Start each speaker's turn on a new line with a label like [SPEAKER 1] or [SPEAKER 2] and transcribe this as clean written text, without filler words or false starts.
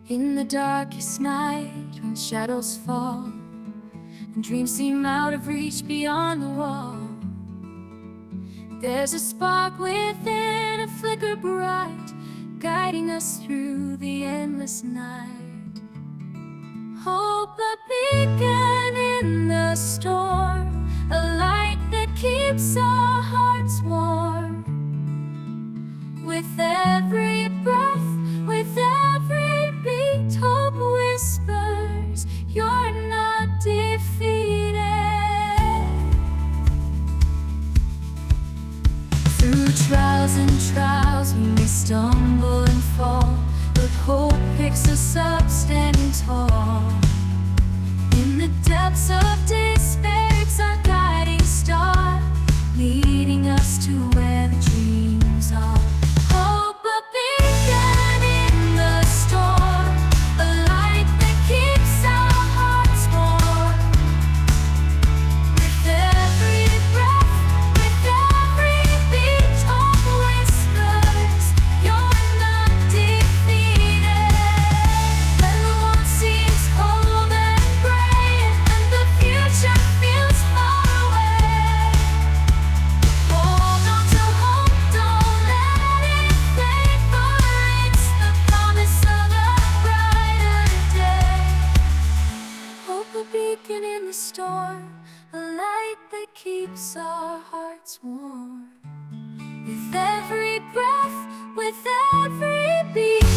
[SPEAKER 1] In the darkest night, when shadows fall and dreams seem out of reach beyond the wall, there's a spark within, a flicker bright, guiding us through the endless night. Hope, a beacon in the storm, a light that keeps our hearts warm. With every breath, with every beat, hope whispers, you're not defeated. Through trials and trials we may stumble and fall, but hope picks us up standing tall. In the depths of despair, it's our guiding star, leading us to where the dreams are. Hope, a beacon in the storm, a light that keeps our hearts warm. With every breath, with every beat, hope whispers, you're not defeated. When the world seems cold and gray, and the future feels far away, hold on to hope, don't let it fade, for it's the promise of a brighter day. Hope, a beacon in the storm, a light that keeps our hearts warm. With every breath, with every beat,